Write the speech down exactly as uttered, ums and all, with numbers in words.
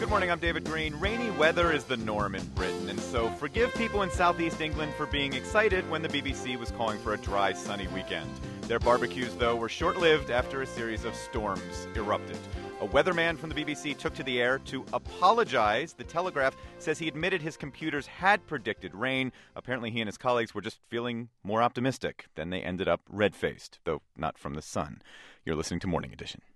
Good morning, I'm David Green. Rainy weather is the norm in Britain, and so forgive people in southeast England for being excited when the B B C was calling for a dry, sunny weekend. Their barbecues, though, were short-lived after a series of storms erupted. A weatherman from the B B C took to the air to apologize. The Telegraph says he admitted his computers had predicted rain. Apparently he and his colleagues were just feeling more optimistic. Then they ended up red-faced, though not from the sun. You're listening to Morning Edition.